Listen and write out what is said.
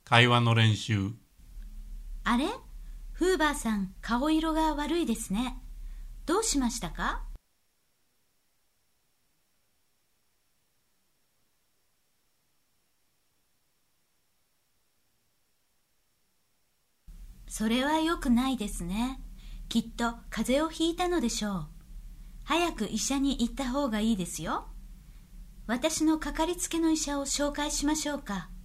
会話の練習。 あれ？フーバーさん、顔色が悪いですね。どうしましたか？それは良くないですね。きっと風邪をひいたのでしょう。早く医者に行った方がいいですよ。私のかかりつけの医者を紹介しましょうか。